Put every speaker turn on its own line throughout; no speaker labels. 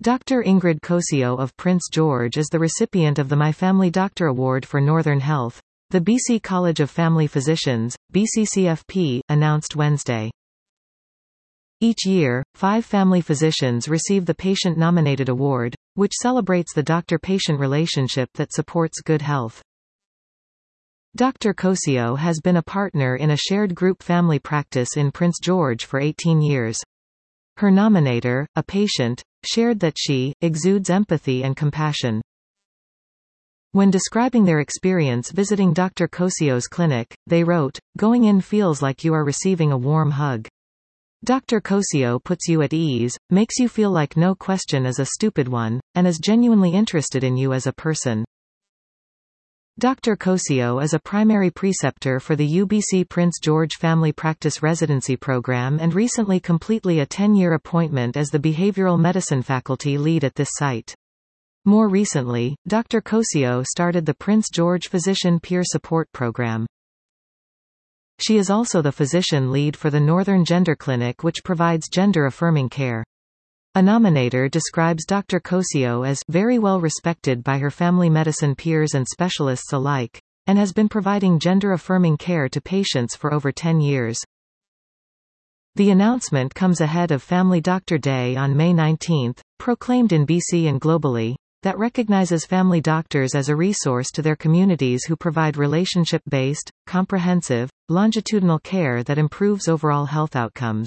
Dr. Ingrid Cossio of Prince George is the recipient of the My Family Doctor Award for Northern Health. The BC College of Family Physicians, BCCFP, announced Wednesday. Each year, 5 family physicians receive the Patient-Nominated Award, which celebrates the doctor-patient relationship that supports good health. Dr. Cossio has been a partner in a shared group family practice in Prince George for 18 years. Her nominator, a patient, shared that she exudes empathy and compassion. When describing their experience visiting Dr. Cossio's clinic, they wrote, "Going in feels like you are receiving a warm hug. Dr. Cossio puts you at ease, makes you feel like no question is a stupid one, and is genuinely interested in you as a person." Dr. Cossio is a primary preceptor for the UBC Prince George Family Practice Residency Program and recently completely a 10-year appointment as the Behavioral Medicine faculty lead at this site. More recently, Dr. Cossio started the Prince George Physician Peer Support Program. She is also the physician lead for the Northern Gender Clinic, which provides gender-affirming care. A nominator describes Dr. Cossio as very well respected by her family medicine peers and specialists alike, and has been providing gender-affirming care to patients for over 10 years. The announcement comes ahead of Family Doctor Day on May 19, proclaimed in BC and globally, that recognizes family doctors as a resource to their communities who provide relationship-based, comprehensive, longitudinal care that improves overall health outcomes.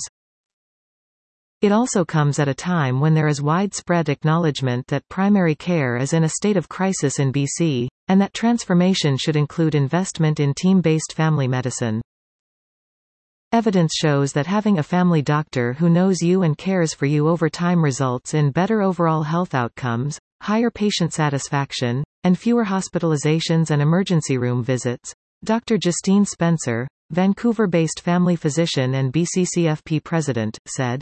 It also comes at a time when there is widespread acknowledgement that primary care is in a state of crisis in BC, and that transformation should include investment in team-based family medicine. Evidence shows that having a family doctor who knows you and cares for you over time results in better overall health outcomes, higher patient satisfaction, and fewer hospitalizations and emergency room visits. Dr. Justine Spencer, Vancouver-based family physician and BCCFP president, said.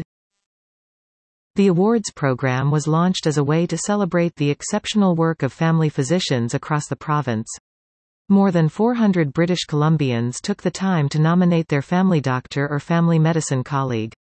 The awards program was launched as a way to celebrate the exceptional work of family physicians across the province. More than 400 British Columbians took the time to nominate their family doctor or family medicine colleague.